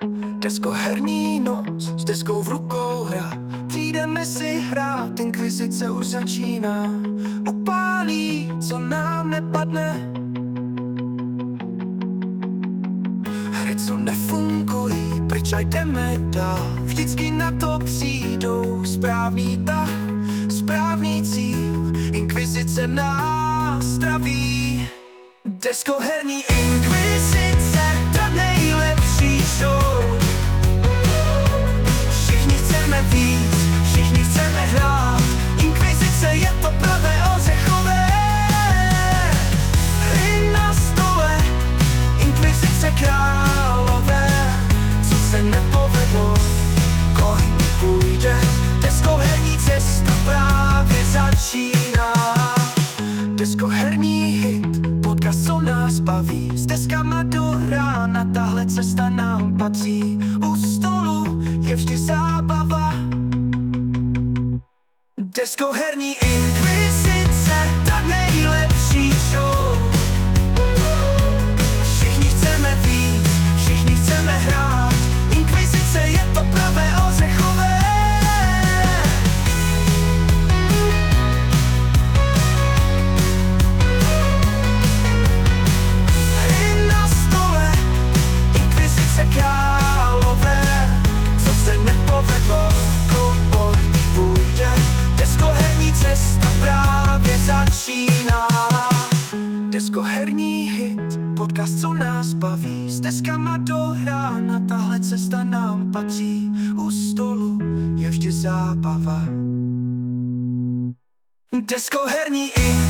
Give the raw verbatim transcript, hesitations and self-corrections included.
Deskoherní noc s deskou v rukou hra. Přijdeme si hrát, inkvizice už začíná. Upálí, co nám nepadne. Hry, co nefungují, pryč a jdeme dál. Vždycky na to přijdou správný tah, správný cíl. Inkvizice nás zdraví. Deskoherní inkvizice, ta nejlepší show. Všichni chceme víc, všichni chceme hrát. Inkvizice je to pravé ořechové. Hry na stole, inkvizice králové. Co se nepovedlo, kohy půjde. Deskoherní cesta právě začíná. Deskoherní hit, podcast, co nás baví. S deskama do rána, tahle cesta nám patří. U stolu je vždy zábava. Deskoherní inkvizice, ta nejlepší show. Všichni chceme víc, všichni chceme hrát. Inkvizice je to pravé ořechové. Hry na stole, inkvizice králové. Co se nepovedlo, koupoj půjde. Deskoherní cesta právě začíná. Deskoherní hit, podcast, co nás baví. S deskama do rána, tahle cesta nám patří. U stolu je vždy zábava. Deskoherní hit.